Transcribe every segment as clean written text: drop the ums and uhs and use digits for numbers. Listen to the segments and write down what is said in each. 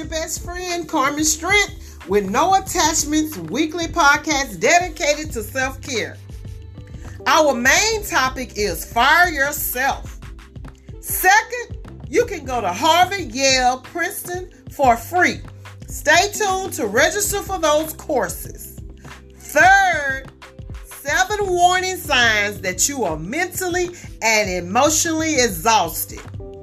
your best friend, Carmen Strength, with No Attachments weekly podcast dedicated to self-care. Our main topic is fire yourself. Second, you can go to Harvard, Yale, Princeton for free. Stay tuned to register for those courses. Third, 7 warning signs that you are mentally and emotionally exhausted.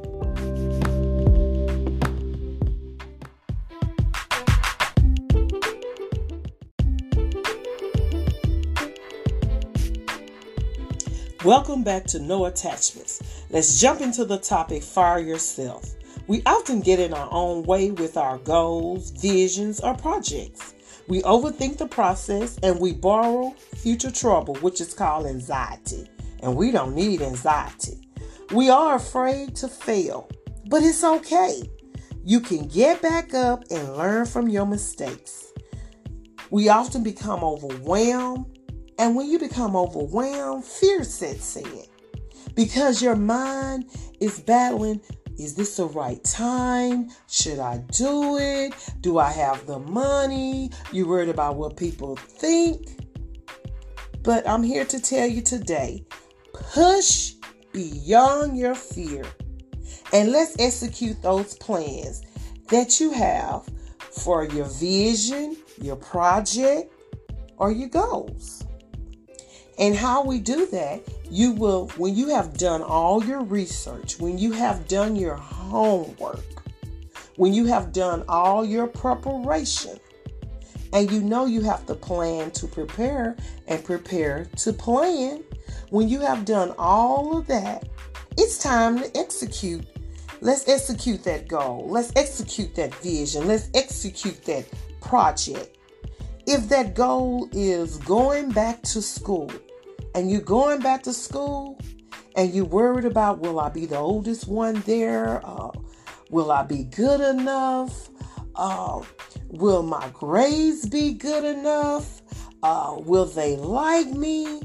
Welcome back to No Attachments. Let's jump into the topic, fire yourself. We often get in our own way with our goals, visions, or projects. We overthink the process and we borrow future trouble, which is called anxiety. And we don't need anxiety. We are afraid to fail, but it's okay. You can get back up and learn from your mistakes. We often become overwhelmed. And when you become overwhelmed, fear sets in because your mind is battling, is this the right time? Should I do it? Do I have the money? You're worried about what people think. But I'm here to tell you today, push beyond your fear and let's execute those plans that you have for your vision, your project, or your goals. And how we do that, you will, when you have done all your research, when you have done your homework, when you have done all your preparation, and you know you have to plan to prepare and prepare to plan, when you have done all of that, it's time to execute. Let's execute that goal. Let's execute that vision. Let's execute that project. If that goal is going back to school, and you're going back to school, and you're worried about, will I be the oldest one there? Will I be good enough? Will my grades be good enough? Will they like me?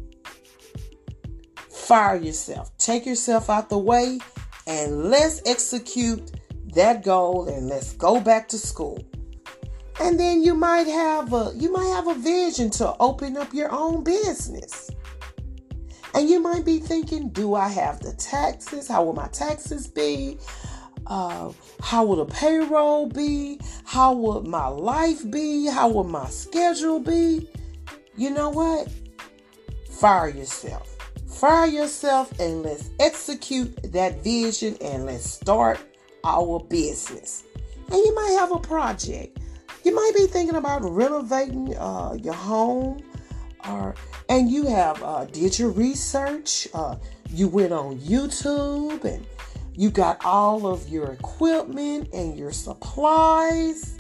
Fire yourself. Take yourself out the way, and let's execute that goal, and let's go back to school. And then you might have a vision to open up your own business. And you might be thinking, do I have the taxes? How will my taxes be? How will the payroll be? How will my life be? How will my schedule be? You know what? Fire yourself. Fire yourself and let's execute that vision and let's start our business. And you might have a project. You might be thinking about renovating your home, and you have did your research. You went on YouTube and you got all of your equipment and your supplies.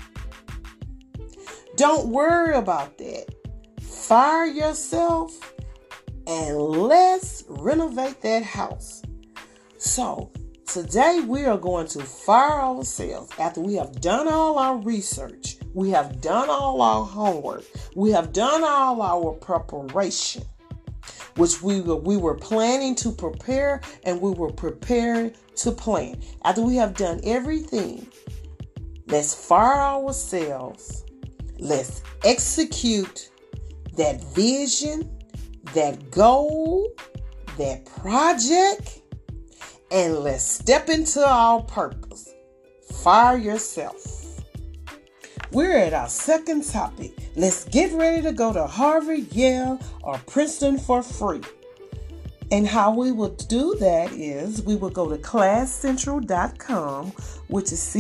Don't worry about that. Fire yourself and let's renovate that house. So today we are going to fire ourselves after we have done all our research. We have done all our homework. We have done all our preparation, which we were planning to prepare and we were preparing to plan. After we have done everything, let's fire ourselves. Let's execute that vision, that goal, that project, and let's step into our purpose. Fire yourself. We're at our second topic. Let's get ready to go to Harvard, Yale, or Princeton for free. And how we will do that is we will go to ClassCentral.com, which is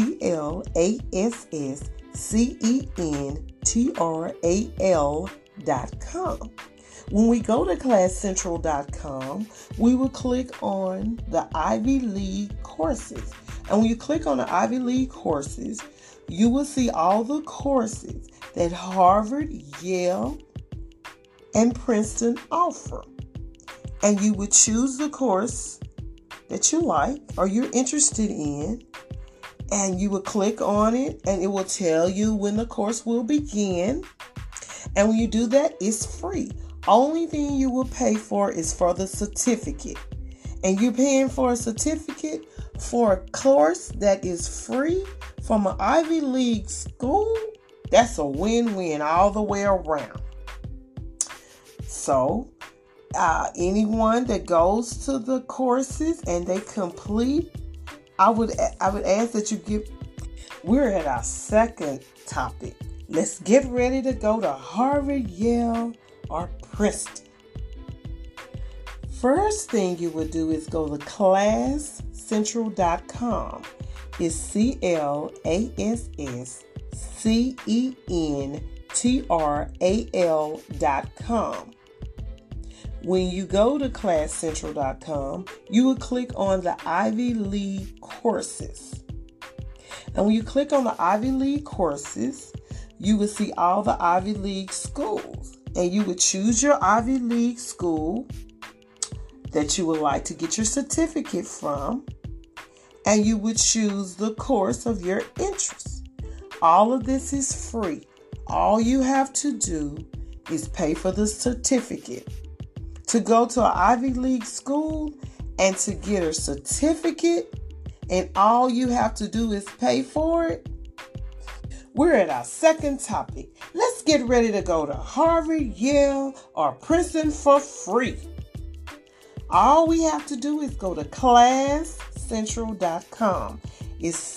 ClassCentral.com. When we go to ClassCentral.com, we will click on the Ivy League courses. And when you click on the Ivy League courses, you will see all the courses that Harvard, Yale, and Princeton offer. And you would choose the course that you like or you're interested in. And you would click on it and it will tell you when the course will begin. And when you do that, it's free. Only thing you will pay for is for the certificate. And you're paying for a certificate for a course that is free from an Ivy League school, that's a win-win all the way around. So, anyone that goes to the courses and they complete, I would ask that you give. We're at our second topic. Let's get ready to go to Harvard, Yale, or Princeton. First thing you would do is go to ClassCentral.com. It's ClassCentral.com. When you go to ClassCentral.com, you will click on the Ivy League courses. And when you click on the Ivy League courses, you will see all the Ivy League schools. And you would choose your Ivy League school that you would like to get your certificate from. And you would choose the course of your interest. All of this is free. All you have to do is pay for the certificate. To go to an Ivy League school and to get a certificate, and all you have to do is pay for it. We're at our second topic. Let's get ready to go to Harvard, Yale, or Princeton for free. All we have to do is go to ClassCentral.com. It's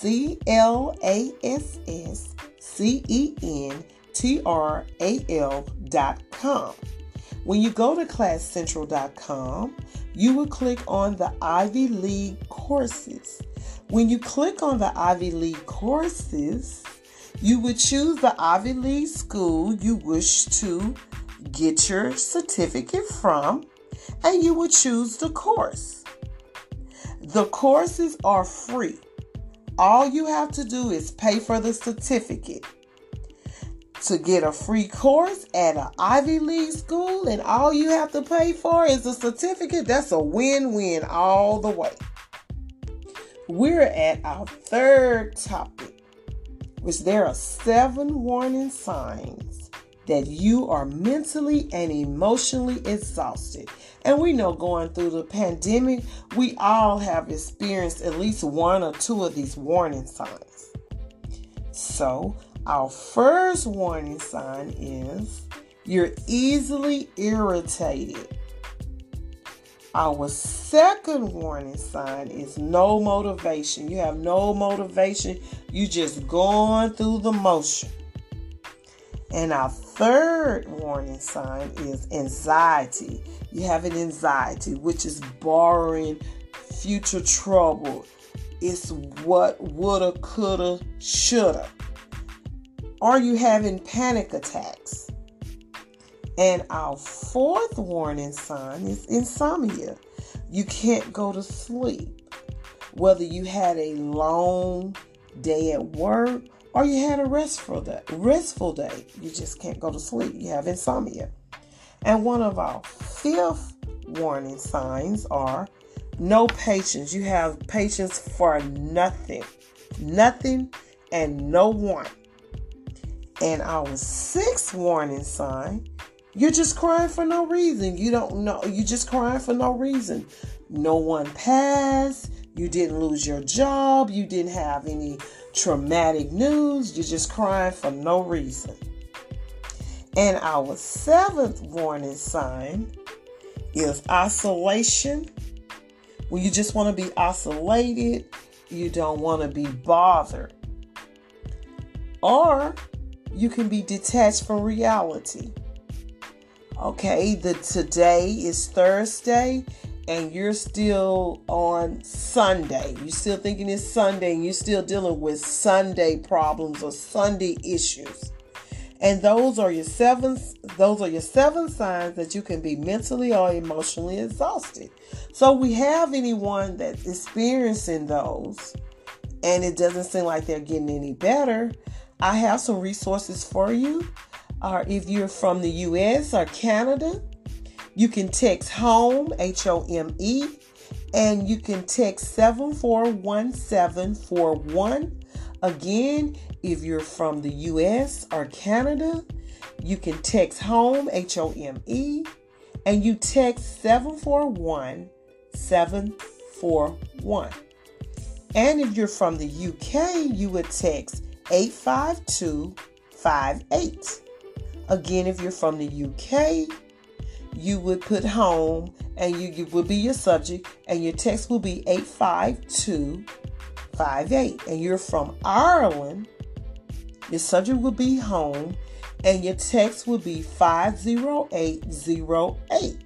ClassCentral.com. When you go to ClassCentral.com, you will click on the Ivy League courses. When you click on the Ivy League courses, you would choose the Ivy League school you wish to get your certificate from, and you would choose the course. The courses are free. All you have to do is pay for the certificate. To get a free course at an Ivy League school and all you have to pay for is a certificate, that's a win-win all the way. We're at our third topic, which there are 7 warning signs that you are mentally and emotionally exhausted. And we know going through the pandemic, we all have experienced at least 1 or 2 of these warning signs. So, our first warning sign is you're easily irritated. Our second warning sign is no motivation. You have no motivation. You just going through the motion. And our third warning sign is anxiety. You have an anxiety, which is borrowing future trouble. It's what woulda, coulda, shoulda. Are you having panic attacks? And our fourth warning sign is insomnia. You can't go to sleep. Whether you had a long day at work or you had a restful day, you just can't go to sleep. You have insomnia. And one of our fifth warning signs are no patience. You have patience for nothing and no one. And our sixth warning sign, you're just crying for no reason. You don't know. You're just crying for no reason. No one passed. You didn't lose your job. You didn't have any traumatic news. You're just crying for no reason. And our seventh warning sign is isolation. When you just want to be isolated, you don't want to be bothered. Or you can be detached from reality. Okay, today is Thursday and you're still on Sunday. You're still thinking it's Sunday and you're still dealing with Sunday problems or Sunday issues. And those are your seven signs that you can be mentally or emotionally exhausted. So we have anyone that's experiencing those and it doesn't seem like they're getting any better. I have some resources for you. If you're from the U.S. or Canada, you can text HOME, HOME, and you can text 741741. Again, if you're from the U.S. or Canada, you can text HOME, HOME, and you text 741741. And if you're from the UK, you would text 85258. Again, if you're from the UK, you would put home and you would be your subject, and your text will be 85258. And you're from Ireland, your subject will be home and your text will be 50808.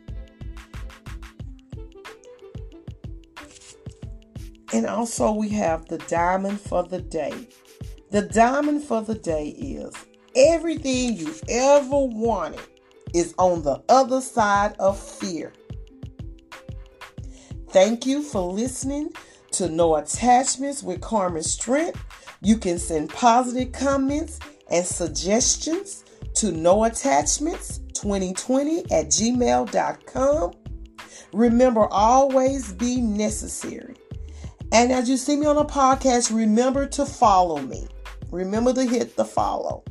And also we have the diamond for the day. The diamond for the day is everything you ever wanted is on the other side of fear. Thank you for listening to No Attachments with Carmen Strength. You can send positive comments and suggestions to noattachments2020@gmail.com. Remember, always be necessary. And as you see me on a podcast, remember to follow me. Remember to hit the follow.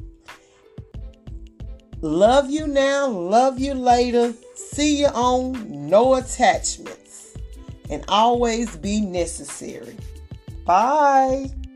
Love you now, love you later. See you on No Attachments. And always be necessary. Bye.